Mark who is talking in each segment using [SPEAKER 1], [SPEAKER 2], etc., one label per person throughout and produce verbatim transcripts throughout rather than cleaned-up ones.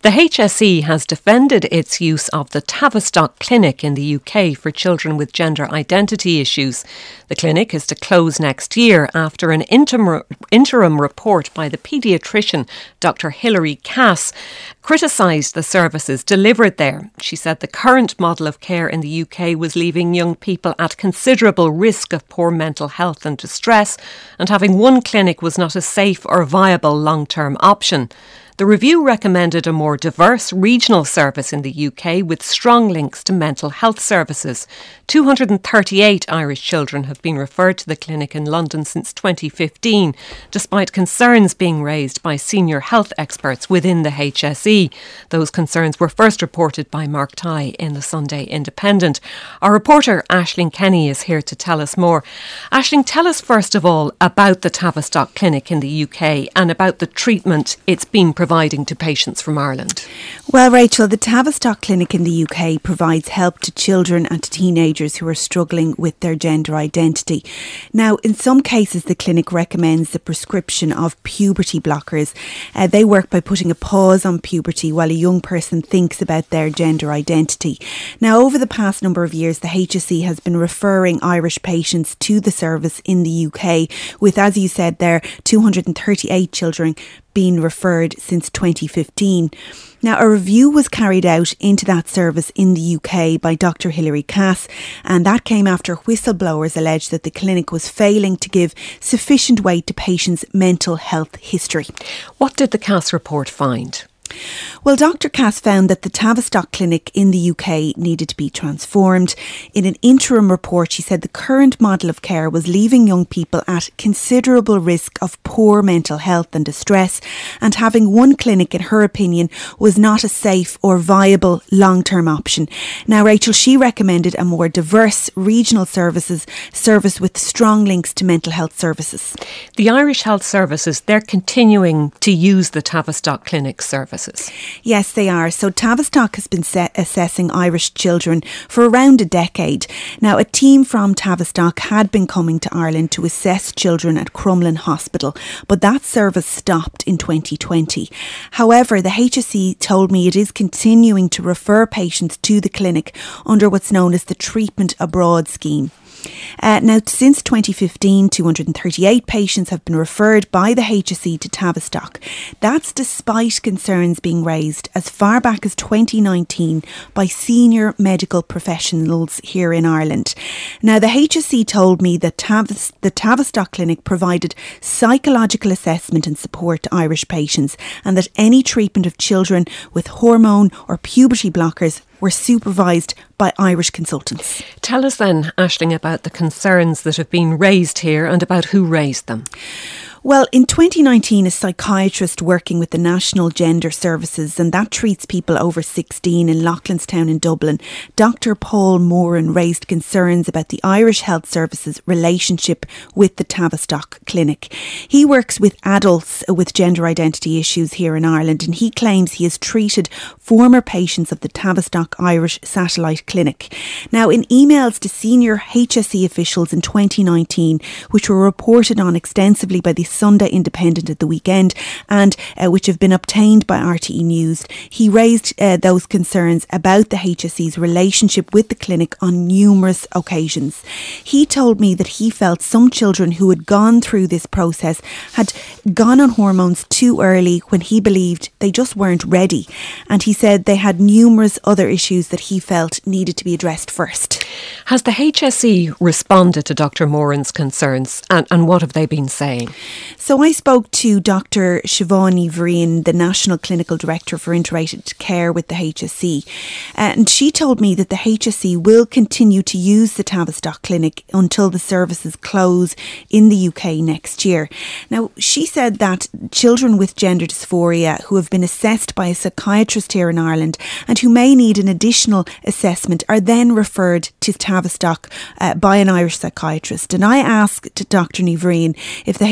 [SPEAKER 1] The H S E has defended its use of the Tavistock Clinic in the U K for children with gender identity issues. The clinic is to close next year after an interim, interim report by the paediatrician Doctor Hilary Cass criticised the services delivered there. She said the current model of care in the U K was leaving young people at considerable risk of poor mental health and distress, and having one clinic was not a safe or viable long-term option. The review recommended a more diverse regional service in the U K with strong links to mental health services. two hundred thirty-eight Irish children have been referred to the clinic in London since twenty fifteen, despite concerns being raised by senior health experts within the H S E. Those concerns were first reported by Mark Tighe in the Sunday Independent. Our reporter Aisling Kenny is here to tell us more. Aisling, tell us first of all about the Tavistock Clinic in the U K and about the treatment it's been providing. providing to patients from Ireland.
[SPEAKER 2] Well, Rachel, the Tavistock Clinic in the U K provides help to children and teenagers who are struggling with their gender identity. Now, in some cases, the clinic recommends the prescription of puberty blockers. Uh, they work by putting a pause on puberty while a young person thinks about their gender identity. Now, over the past number of years, the H S E has been referring Irish patients to the service in the U K, with, as you said there, two hundred thirty-eight children been referred since twenty fifteen. Now, a review was carried out into that service in the U K by Doctor Hilary Cass, and that came after whistleblowers alleged that the clinic was failing to give sufficient weight to patients' mental health history.
[SPEAKER 1] What did the Cass report find?
[SPEAKER 2] Well, Doctor Cass found that the Tavistock Clinic in the U K needed to be transformed. In an interim report, she said the current model of care was leaving young people at considerable risk of poor mental health and distress, and having one clinic, in her opinion, was not a safe or viable long-term option. Now, Rachel, she recommended a more diverse regional services service with strong links to mental health services.
[SPEAKER 1] The Irish Health Services, they're continuing to use the Tavistock Clinic services.
[SPEAKER 2] Yes, they are. So Tavistock has been set assessing Irish children for around a decade. Now, a team from Tavistock had been coming to Ireland to assess children at Crumlin Hospital, but that service stopped in twenty twenty. However, the H S E told me it is continuing to refer patients to the clinic under what's known as the Treatment Abroad scheme. Uh, now, since twenty fifteen, two hundred thirty-eight patients have been referred by the H S E to Tavistock. That's despite concerns being raised as far back as twenty nineteen by senior medical professionals here in Ireland. Now, the H S E told me that Tavis, the Tavistock Clinic provided psychological assessment and support to Irish patients, and that any treatment of children with hormone or puberty blockers were supervised by Irish consultants.
[SPEAKER 1] Tell us then, Aisling, about the concerns that have been raised here and about who raised them.
[SPEAKER 2] Well, in twenty nineteen, a psychiatrist working with the National Gender Services, and that treats people over sixteen in Loughlinstown in Dublin, Doctor Paul Moran raised concerns about the Irish Health Services relationship with the Tavistock Clinic. He works with adults with gender identity issues here in Ireland, and he claims he has treated former patients of the Tavistock Irish Satellite Clinic. Now, in emails to senior H S E officials in twenty nineteen, which were reported on extensively by the Sunday Independent at the weekend, and uh, which have been obtained by R T E News, he raised uh, those concerns about the H S E's relationship with the clinic on numerous occasions. He told me that he felt some children who had gone through this process had gone on hormones too early when he believed they just weren't ready, and he said they had numerous other issues that he felt needed to be addressed first.
[SPEAKER 1] Has the H S E responded to Doctor Moran's concerns, and, and what have they been saying?
[SPEAKER 2] So I spoke to Doctor Siobhan Ivrian, the National Clinical Director for Integrated Care with the H S E, and she told me that the H S E will continue to use the Tavistock Clinic until the services close in the U K next year. Now, she said that children with gender dysphoria who have been assessed by a psychiatrist here in Ireland and who may need an additional assessment are then referred to Tavistock uh, by an Irish psychiatrist. And I asked Doctor Nivrian if the H S E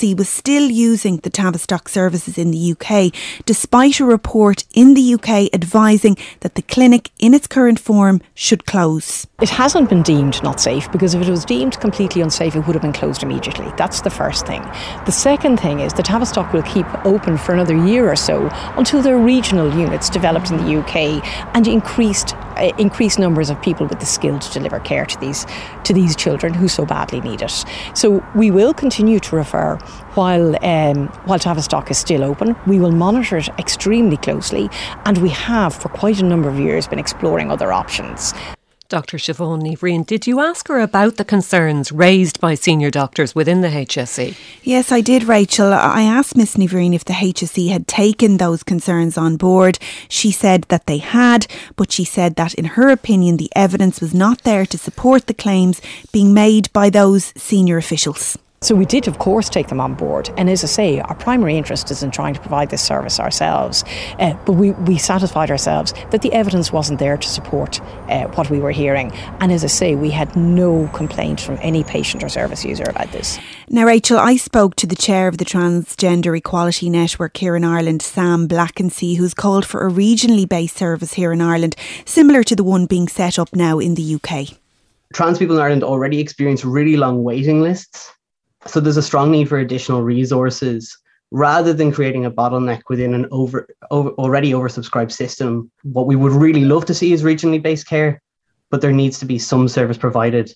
[SPEAKER 2] C was still using the Tavistock services in the U K, despite a report in the U K advising that the clinic in its current form should close.
[SPEAKER 3] It hasn't been deemed not safe, because if it was deemed completely unsafe, it would have been closed immediately. That's the first thing. The second thing is that Tavistock will keep open for another year or so until there are regional units developed in the U K and increased uh, increased numbers of people with the skill to deliver care to these to these children who so badly need it. So we will continue to refer while um, while Tavistock is still open. We will monitor it extremely closely, and we have for quite a number of years been exploring other options.
[SPEAKER 1] Doctor Siobhan Ní Bhríon, did you ask her about the concerns raised by senior doctors within the H S E?
[SPEAKER 2] Yes, I did, Rachel. I asked Miss Ní Bhríon if the H S E had taken those concerns on board. She said that they had, but she said that in her opinion the evidence was not there to support the claims being made by those senior officials.
[SPEAKER 3] So we did, of course, take them on board. And as I say, our primary interest is in trying to provide this service ourselves. Uh, but we, we satisfied ourselves that the evidence wasn't there to support uh, what we were hearing. And as I say, we had no complaint from any patient or service user about this.
[SPEAKER 2] Now, Rachel, I spoke to the chair of the Transgender Equality Network here in Ireland, Sam Blackensee, who's called for a regionally based service here in Ireland, similar to the one being set up now in the U K.
[SPEAKER 4] Trans people in Ireland already experience really long waiting lists. So there's a strong need for additional resources rather than creating a bottleneck within an over, over already oversubscribed system. What we would really love to see is regionally based care, but there needs to be some service provided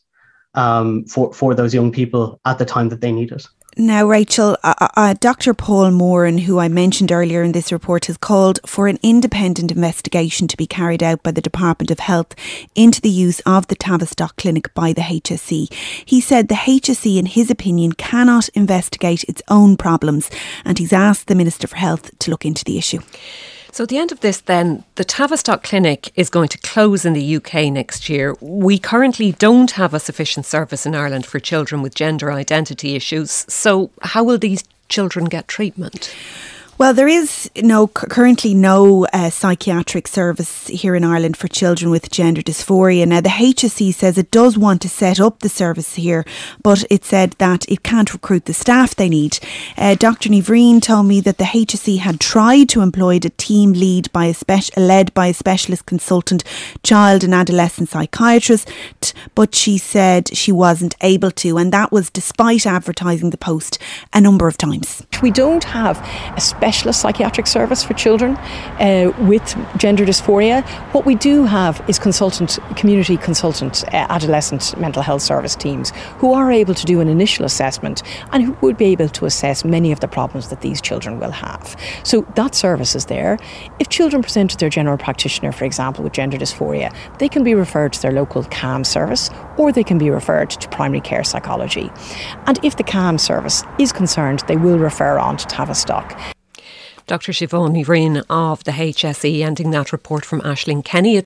[SPEAKER 4] um, for, for those young people at the time that they need it.
[SPEAKER 2] Now, Rachel, uh, uh, Doctor Paul Moran, who I mentioned earlier in this report, has called for an independent investigation to be carried out by the Department of Health into the use of the Tavistock Clinic by the H S E. He said the H S E, in his opinion, cannot investigate its own problems, and he's asked the Minister for Health to look into the issue.
[SPEAKER 1] So at the end of this then, the Tavistock Clinic is going to close in the U K next year. We currently don't have a sufficient service in Ireland for children with gender identity issues. So how will these children get treatment?
[SPEAKER 2] Well, there is no currently no uh, psychiatric service here in Ireland for children with gender dysphoria. Now, the H S E says it does want to set up the service here, but it said that it can't recruit the staff they need. Uh, Doctor Ní Bhríon told me that the H S E had tried to employ a team lead by a speci- led by a specialist consultant, child and adolescent psychiatrist, but she said she wasn't able to, and that was despite advertising the post a number of times.
[SPEAKER 3] We don't have a specialist psychiatric service for children uh, with gender dysphoria. What we do have is consultant, community consultant, uh, adolescent mental health service teams who are able to do an initial assessment and who would be able to assess many of the problems that these children will have. So that service is there. If children present to their general practitioner, for example, with gender dysphoria, they can be referred to their local C A M service, or they can be referred to primary care psychology. And if the C A M service is concerned, they will refer on to Tavistock.
[SPEAKER 1] Doctor Siobhan Ní Bhríon of the H S E, ending that report from Aisling Kenny.